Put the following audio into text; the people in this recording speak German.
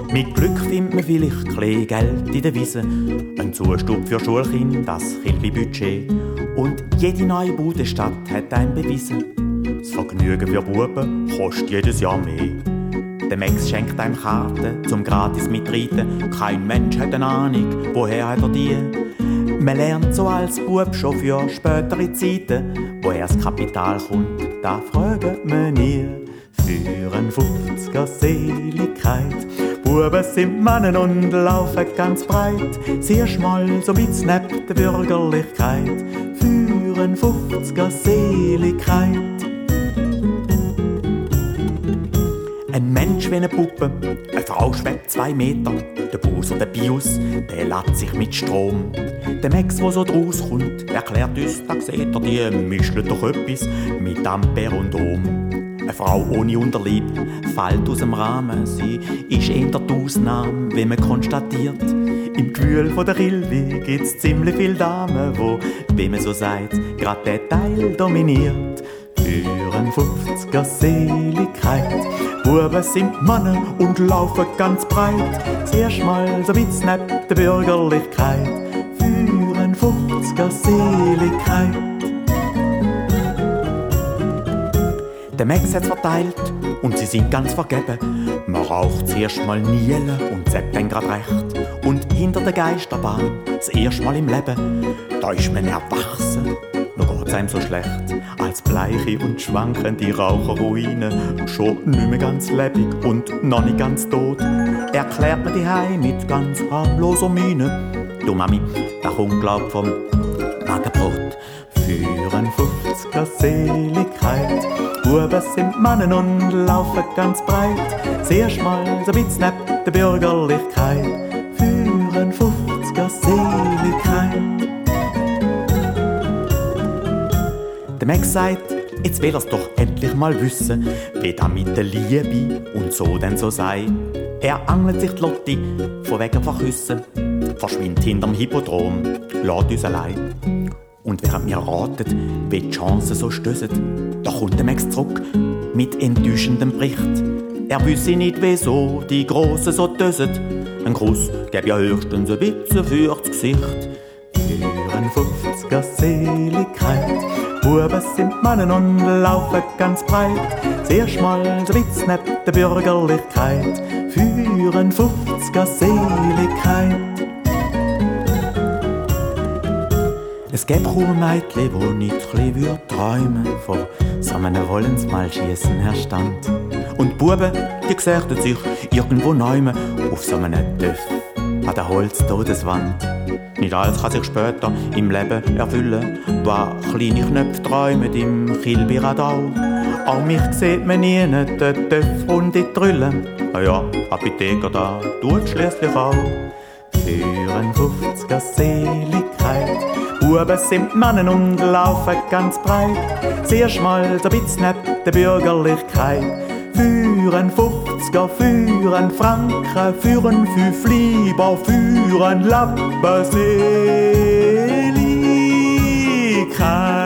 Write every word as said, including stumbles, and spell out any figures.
Mit Glück findet man vielleicht klein Geld in der Wiese, ein Zustub für Schulkinder, das kilbe Budget. Und jede neue Budestadt hat einem bewiesen, das Vergnügen für Buben kostet jedes Jahr mehr. Der Max schenkt einem Karten zum gratis mitreiten, kein Mensch hat eine Ahnung, woher hat er die. Man lernt so als Bub schon für spätere Zeiten, woher das Kapital kommt, da fragt man nie. Für ein fünfziger Seligkeit, Buben sind Mannen und laufen ganz breit, sehr schmal, so witz neben der Bürgerlichkeit. Für ein fünfziger Seligkeit. Ein Mensch wie eine Puppe, eine Frau schwebt zwei Meter. Der Bus und der Bios, der lädt sich mit Strom. Der Max, der so draus kommt, erklärt uns, da seht ihr, die mischen doch etwas mit Ampere und Ohm. Eine Frau ohne Unterleib fällt aus dem Rahmen. Sie ist eher die Ausnahme, wie man konstatiert. Im Gewühl von der Gilde gibt's ziemlich viele Damen, wo, wie man so sagt, grad der Teil dominiert. Für ein fünfziger Seligkeit, Buben sind Männer und laufen ganz breit, sehr schmal, so witz neben der Bürgerlichkeit. Für ein fünfziger Seligkeit. Der Max hat's verteilt und sie sind ganz vergeben. Man raucht zuerst mal Niele und sagt dann grad recht. Und hinter der Geisterbahn, das erste Mal im Leben, da ist man erwachsen, noch geht's einem so schlecht. Als bleiche und schwankende Raucherruine, schon nicht mehr ganz lebendig und noch nicht ganz tot, erklärt man die Heim mit ganz harmloser Miene. Du Mami, da kommt glaub vom Magenbrot. Für ein fünfziger Seligkeit, Buben sind Mannen und laufen ganz breit, sehr schmal, so witz neben der Bürgerlichkeit. Für ein fünfziger Seligkeit. Der Max sagt, jetzt will er's doch endlich mal wissen, wie das mit der Liebe und so denn so sei. Er angelt sich die Lotti von wegen Verküssen, verschwindet hinterm Hippodrom, lässt uns allein. Und während wir raten, wie die Chancen so stössen, da kommt der Max zurück mit enttäuschendem Bericht. Er wüsste nicht, wieso die Grossen so dösen. Ein Gruß gäb ja höchstens ein Witze für's Gesicht. Für ein fünfziger Seligkeit, Buben sind Mannen und laufen ganz breit, sehr schmal, so witz neben der Bürgerlichkeit. Für ein fünfziger Seligkeit. Es gäbe kaum ein Mädchen, wo nicht chli würd träumen von so einem Wollensmalschiessen, Herr Stand. Und die Buben, die gesächten sich irgendwo neumen auf so einem Töff an der Holztodeswand. Nicht alles kann sich später im Leben erfüllen, was kleine Knöpfe träumen im Kilbiradau. Auch mich sieht man nie, nicht den Töff und die Trille. Na ja, Apotheker da tut schliesslich auch. Für ein fünfziger Seligkeit, Buben sind Mannen und laufen ganz breit, sehr schmal, so witz neben der Bürgerlichkeit. Für ein fünfziger, für ein Franken, für ein fünf Lieber, für ein Lappen Seligkeit.